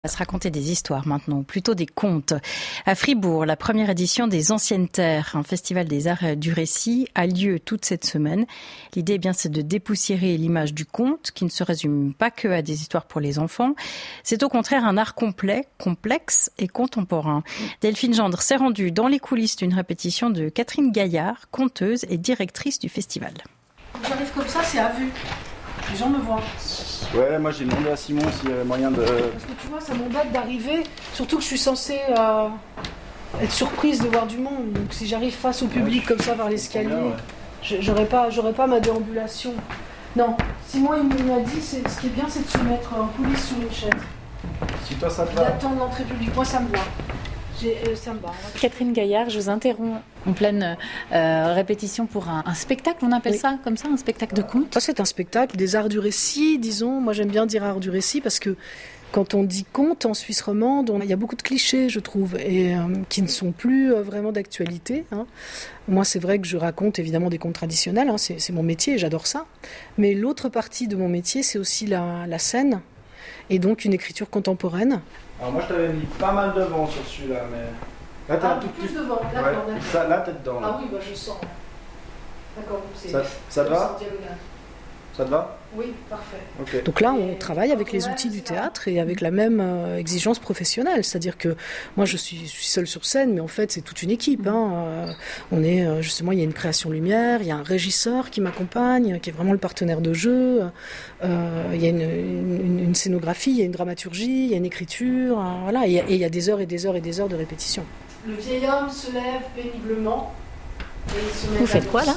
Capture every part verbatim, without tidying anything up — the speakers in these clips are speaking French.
On va se raconter des histoires maintenant, ou plutôt des contes. À Fribourg, la première édition des Anciennes Terres, un festival des arts du récit, a lieu toute cette semaine. L'idée, eh bien, c'est de dépoussiérer l'image du conte, qui ne se résume pas que à des histoires pour les enfants. C'est au contraire un art complet, complexe et contemporain. Delphine Gendre s'est rendue dans les coulisses d'une répétition de Catherine Gaillard, conteuse et directrice du festival. J'arrive comme ça, c'est à vue. Les gens me voient. Ouais, moi j'ai demandé à Simon s'il y avait moyen de... Parce que tu vois, ça m'embête d'arriver, surtout que je suis censée euh, être surprise de voir du monde. Donc si j'arrive face au public ouais, comme ça, vers l'escalier, bien, ouais. je, j'aurais pas, j'aurais pas ma déambulation. Non, Simon il m'a dit, c'est, ce qui est bien, c'est de se mettre en coulisses sur une chaise. Si toi ça te va. D'attendre l'entrée publique, moi ça me va. Euh, ça me va. Catherine Gaillard, je vous interromps en pleine euh, répétition pour un, un spectacle, on appelle oui. ça comme ça, un spectacle de conte. Ça c'est un spectacle des arts du récit, disons. Moi j'aime bien dire arts du récit parce que quand on dit conte en Suisse romande, on, il y a beaucoup de clichés, je trouve, et euh, qui ne sont plus euh, vraiment d'actualité. Hein. Moi, c'est vrai que je raconte évidemment des contes traditionnels, hein, c'est, c'est mon métier, et j'adore ça. Mais l'autre partie de mon métier, c'est aussi la, la scène, et donc une écriture contemporaine. Alors moi, je t'avais mis pas mal devant sur celui-là, mais... Là, t'es ah, un tout plus petit... devant, d'accord, ouais. d'accord. Ça, là, t'es dedans. Là. Ah oui, bah je sens. D'accord, c'est... Ça, ça te va ? Ça te va ? Oui, parfait. Okay. Donc là, on travaille avec les outils du théâtre et avec la même euh, exigence professionnelle. C'est-à-dire que moi, je suis, je suis seule sur scène, mais en fait, c'est toute une équipe. Hein. Euh, on est, euh, justement, il y a une création lumière, il y a un régisseur qui m'accompagne, qui est vraiment le partenaire de jeu. Euh, il y a une, une, une scénographie, il y a une dramaturgie, il y a une écriture. Euh, voilà, et il y a des heures et des heures et des heures de répétition. Le vieil homme se lève péniblement. Et il se met Vous faites quoi, là ?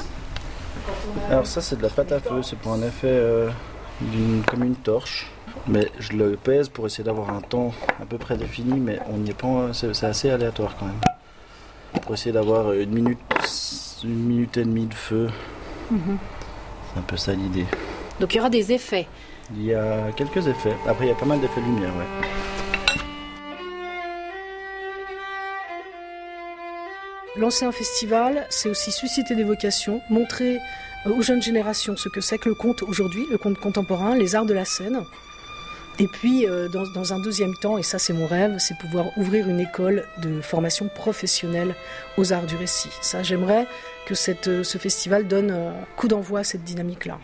Alors ça c'est de la pâte à feu, c'est pour un effet euh, d'une, comme une torche. Mais je le pèse pour essayer d'avoir un temps à peu près défini, mais on n'y est pas, c'est, c'est assez aléatoire quand même. Pour essayer d'avoir une minute, une minute et demie de feu, mm-hmm. c'est un peu ça l'idée. Donc il y aura des effets. Il y a quelques effets, après il y a pas mal d'effets lumière, ouais. Lancer un festival, c'est aussi susciter des vocations, montrer aux jeunes générations ce que c'est que le conte aujourd'hui, le conte contemporain, les arts de la scène. Et puis, euh, dans, dans un deuxième temps, et ça c'est mon rêve, c'est pouvoir ouvrir une école de formation professionnelle aux arts du récit. Ça, j'aimerais que cette, ce festival donne un coup d'envoi à cette dynamique-là.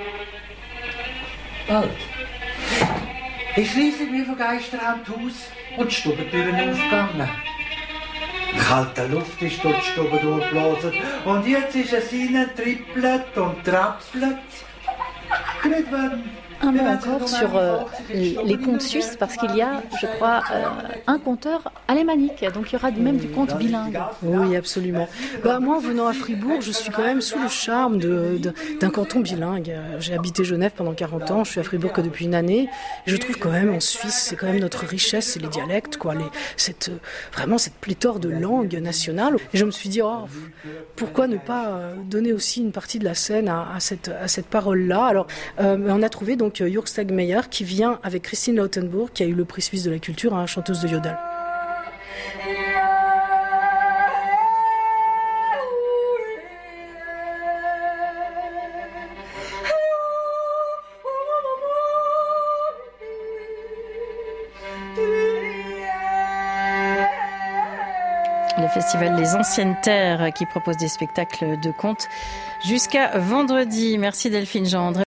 Bald. Ich schließe mir vor Geisterhaut Haus und die Stubentüren aufgegangen. Kalte Luft ist durch die Stube durchgeblasen und jetzt ist es rein, trippelt und trapselt. Gerade wenn Un mot encore sur euh, les contes suisses, parce qu'il y a, je crois, euh, un conteur alémanique, donc il y aura même du conte bilingue. Oui, absolument. Bah, moi, en venant à Fribourg, je suis quand même sous le charme de, de, d'un canton bilingue. J'ai habité Genève pendant quarante ans, je suis à Fribourg que depuis une année. Et je trouve quand même, en Suisse, c'est quand même notre richesse, c'est les dialectes, quoi, les, cette, vraiment cette pléthore de langues nationales. Et je me suis dit, oh, pourquoi ne pas donner aussi une partie de la scène à, à cette, à cette parole-là. Alors, euh, on a trouvé donc Jörg Stegmeyer qui vient avec Christine Lautenbourg qui a eu le prix suisse de la culture, hein, chanteuse de yodel. Le festival Les Anciennes Terres qui propose des spectacles de contes jusqu'à vendredi. Merci Delphine Gendre.